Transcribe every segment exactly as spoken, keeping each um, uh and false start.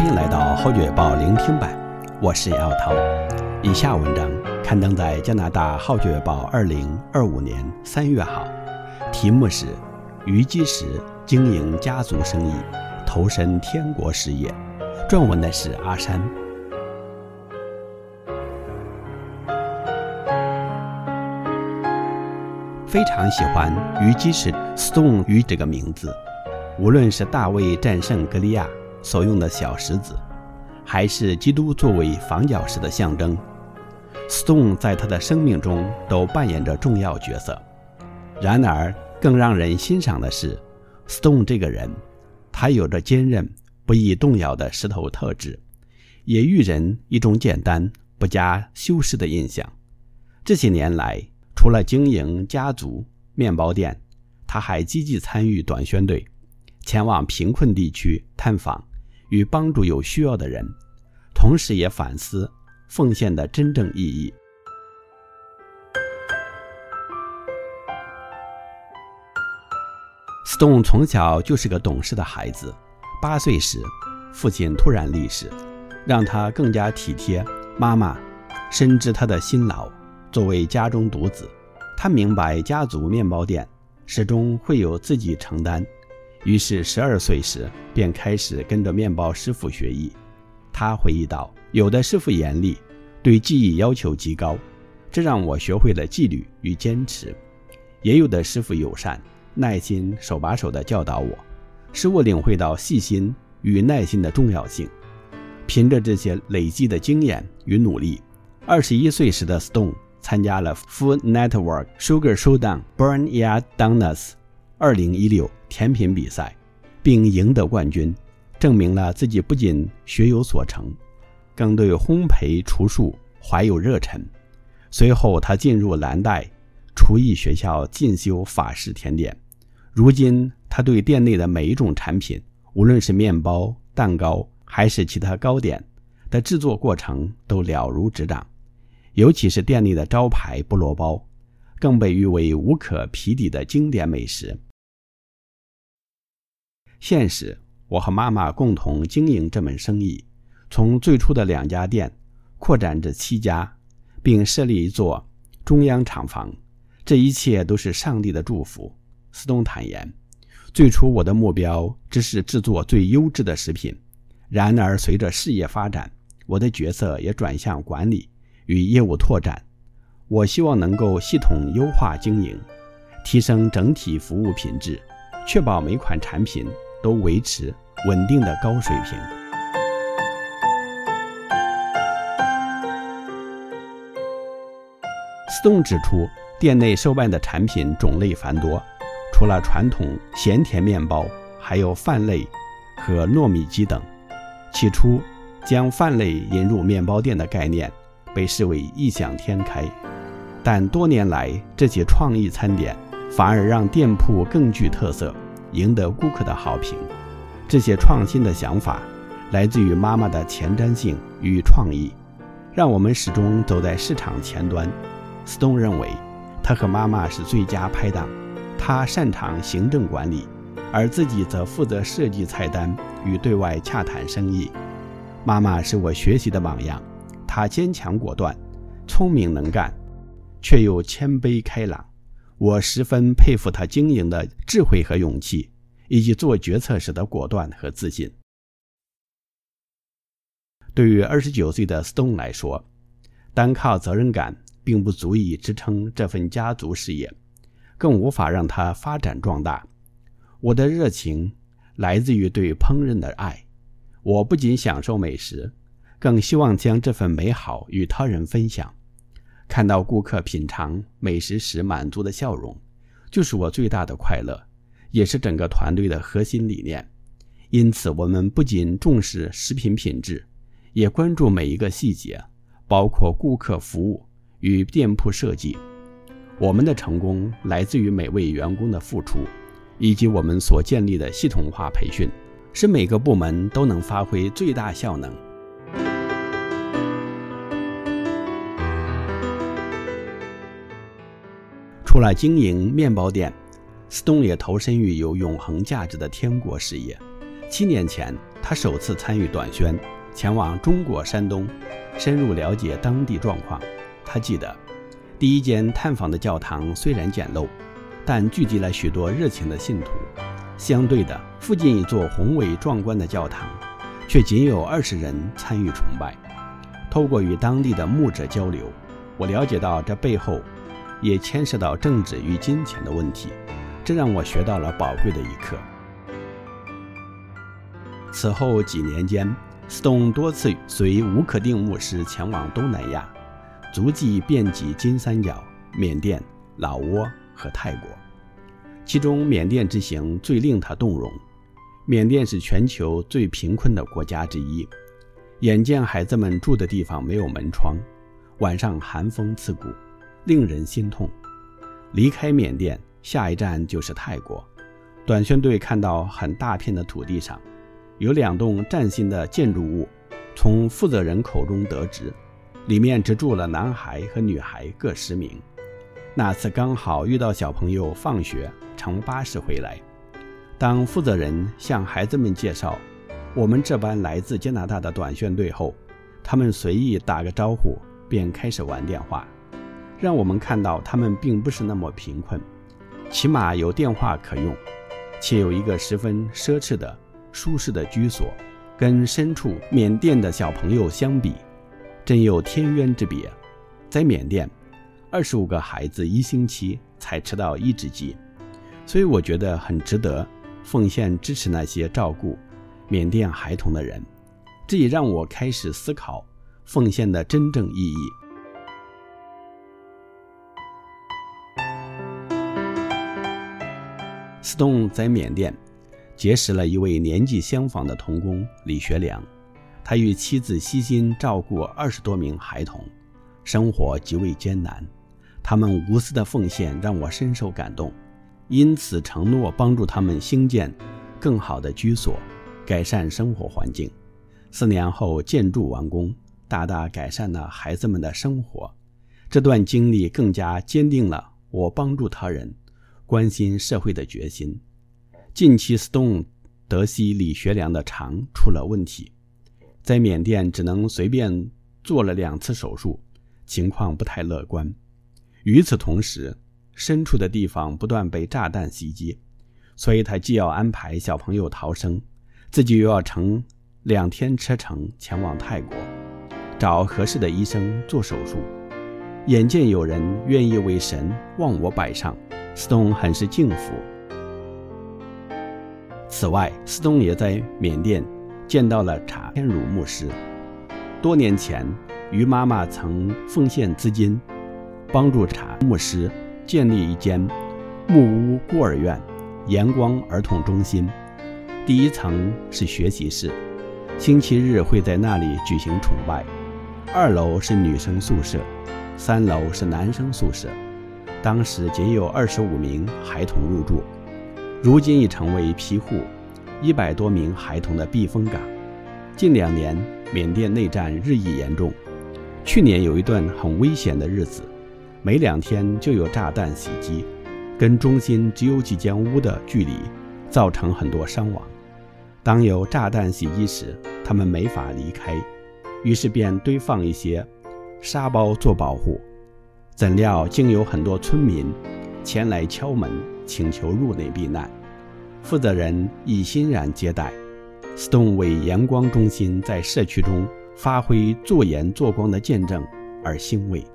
欢迎来到号角月报聆听版，我是姚涛。以下文章刊登在加拿大号角月报二零二五年三月号，题目是虞姬时经营家族生意，投身天国事业。撰文的是阿山。非常喜欢虞姬时 Stone 虞这个名字，无论是大卫战胜歌利亚所用的小石子，还是基督作为房角石的象征， Stone 在他的生命中都扮演着重要角色。然而更让人欣赏的是 Stone 这个人，他有着坚韧不易动摇的石头特质，也予人一种简单不加修饰的印象。这些年来，除了经营家族面包店，他还积极参与短宣队，前往贫困地区探访与帮助有需要的人，同时也反思奉献的真正意义。Stone 从小就是个懂事的孩子，八岁时父亲突然离世，让他更加体贴妈妈，深知她的辛劳。作为家中独子，他明白家族面包店始终会有自己承担，于是十二岁时便开始跟着面包师傅学艺。他回忆道，有的师傅严厉，对技艺要求极高，这让我学会了纪律与坚持；也有的师傅友善，耐心手把手地教导我，使我领会到细心与耐心的重要性。凭着这些累积的经验与努力，二十一岁时的 Stone 参加了 Food Network Sugar Showdown Barnyard Donuts 二零一六甜品比赛，并赢得冠军，证明了自己不仅学有所成，更对烘焙厨术怀有热忱。随后他进入蓝带厨艺学校进修法式甜点，如今他对店内的每一种产品，无论是面包、蛋糕还是其他糕点的制作过程都了如指掌。尤其是店内的招牌菠萝包，更被誉为无可匹敌的经典美食。现时我和妈妈共同经营这门生意，从最初的两家店扩展至七家，并设立一座中央厂房，这一切都是上帝的祝福。斯东坦言，最初我的目标只是制作最优质的食品，然而随着事业发展，我的角色也转向管理与业务拓展。我希望能够系统优化经营，提升整体服务品质，确保每款产品都维持稳定的高水平。Stone 指出，店内售卖的产品种类繁多，除了传统咸甜面包，还有饭类和糯米鸡等。起初将饭类引入面包店的概念被视为异想天开，但多年来这些创意餐点反而让店铺更具特色，赢得顾客的好评。这些创新的想法来自于妈妈的前瞻性与创意，让我们始终走在市场前端。 Stone 认为他和妈妈是最佳拍档，他擅长行政管理，而自己则负责设计菜单与对外洽谈生意。妈妈是我学习的榜样，她坚强果断，聪明能干，却又谦卑开朗。我十分佩服她经营的智慧和勇气，以及做决策时的果断和自信。对于二十九岁的 Stone 来说，单靠责任感并不足以支撑这份家族事业，更无法让它发展壮大。我的热情来自于对烹饪的爱，我不仅享受美食，更希望将这份美好与他人分享。看到顾客品尝美食时满足的笑容，就是我最大的快乐，也是整个团队的核心理念。因此我们不仅重视食品品质，也关注每一个细节，包括顾客服务与店铺设计。我们的成功来自于每位员工的付出，以及我们所建立的系统化培训，使每个部门都能发挥最大效能。除了经营面包店， Stone 也投身于有永恒价值的天国事业。七年前他首次参与短宣，前往中国山东，深入了解当地状况。他记得，第一间探访的教堂虽然简陋，但聚集了许多热情的信徒。相对的，附近一座宏伟壮观的教堂，却仅有二十人参与崇拜。透过与当地的牧者交流，我了解到这背后也牵涉到政治与金钱的问题，这让我学到了宝贵的一课。此后几年间，斯东多次随吴可定牧师前往东南亚，足迹遍及金三角、缅甸、老挝和泰国。其中缅甸之行最令他动容。缅甸是全球最贫困的国家之一，眼见孩子们住的地方没有门窗，晚上寒风刺骨，令人心痛。离开缅甸，下一站就是泰国。短宣队看到很大片的土地上有两栋崭新的建筑物，从负责人口中得知，里面只住了男孩和女孩各十名。那次刚好遇到小朋友放学乘巴士回来，当负责人向孩子们介绍我们这班来自加拿大的短宣队后，他们随意打个招呼便开始玩电话，让我们看到他们并不是那么贫困，起码有电话可用，且有一个十分奢侈的舒适的居所，跟身处缅甸的小朋友相比，真有天渊之别。在缅甸，二十五个孩子一星期才吃到一只鸡，所以我觉得很值得奉献支持那些照顾缅甸孩童的人。这也让我开始思考奉献的真正意义。斯东在缅甸结识了一位年纪相仿的童工李学良，他与妻子悉心照顾二十多名孩童，生活极为艰难。他们无私的奉献让我深受感动，因此承诺帮助他们兴建更好的居所，改善生活环境。四年后建筑完工，大大改善了孩子们的生活。这段经历更加坚定了我帮助他人、关心社会的决心。近期斯东得悉李学良的肠出了问题，在缅甸只能随便做了两次手术，情况不太乐观。与此同时，身处的地方不断被炸弹袭击，所以他既要安排小朋友逃生，自己又要乘两天车程前往泰国，找合适的医生做手术。眼见有人愿意为神忘我摆上，斯东很是敬服。此外，斯东也在缅甸见到了查天儒牧师。多年前，于妈妈曾奉献资金，帮助查牧师建立一间木屋孤儿院阳光儿童中心。第一层是学习室，星期日会在那里举行崇拜。二楼是女生宿舍，三楼是男生宿舍。当时仅有二十五名孩童入住，如今已成为庇护一百多名孩童的避风港。近两年，缅甸内战日益严重，去年有一段很危险的日子，每两天就有炸弹袭击，跟中心只有几间屋的距离，造成很多伤亡。当有炸弹袭击时，他们没法离开，于是便堆放一些沙包做保护。怎料竟有很多村民前来敲门，请求入内避难。负责人亦欣然接待。斯东为阳光中心在社区中发挥做盐做光的见证而欣慰。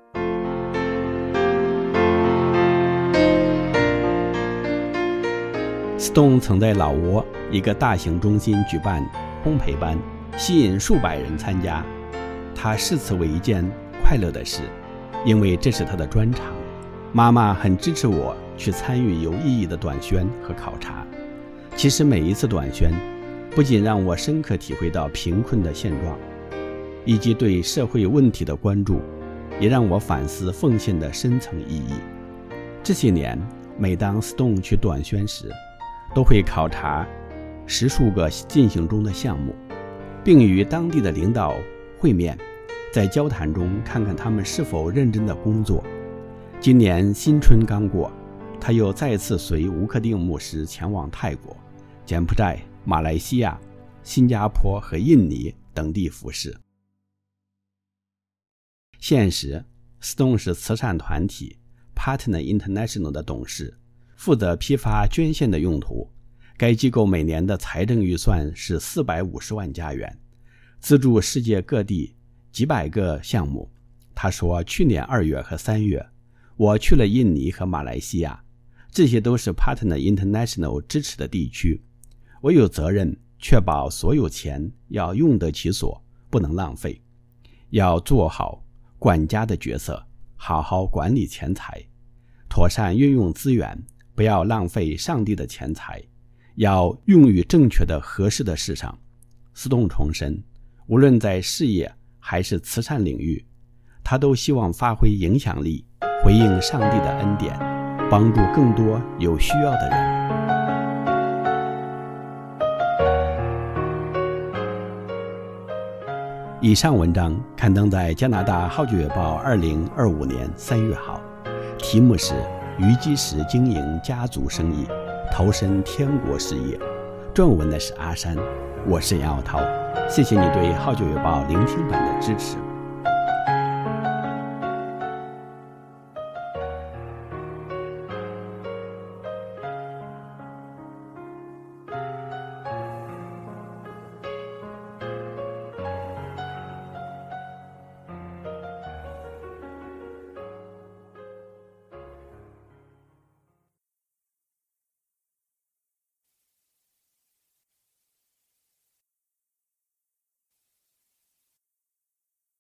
斯东曾在老挝一个大型中心举办烘焙班，吸引数百人参加。他视此为一件快乐的事，因为这是他的专长。妈妈很支持我去参与有意义的短宣和考察。其实每一次短宣不仅让我深刻体会到贫困的现状以及对社会问题的关注，也让我反思奉献的深层意义。这些年，每当斯东去短宣时，都会考察十数个进行中的项目，并与当地的领导会面，在交谈中看看他们是否认真的工作。今年新春刚过，他又再次随吴克定牧师前往泰国、柬埔寨、马来西亚、 新加坡和印尼等地服侍。现时，斯通是慈善团体 Partner International 的董事，负责批发捐献的用途。该机构每年的财政预算是四百五十万加元，资助世界各地几百个项目。他说，去年二月和三月，我去了印尼和马来西亚，这些都是 Partner International 支持的地区。我有责任确保所有钱要用得其所，不能浪费，要做好管家的角色，好好管理钱财，妥善运用资源，不要浪费上帝的钱财，要用于正确的合适的事上。斯通重申，无论在事业还是慈善领域，他都希望发挥影响力，回应上帝的恩典，帮助更多有需要的人。以上文章刊登在加拿大号角月报二零二五年三月号，题目是虞姬时经营家族生意，投身天国事业。撰文的是阿山，我是杨耀涛。谢谢你对号角月报聆听版的支持。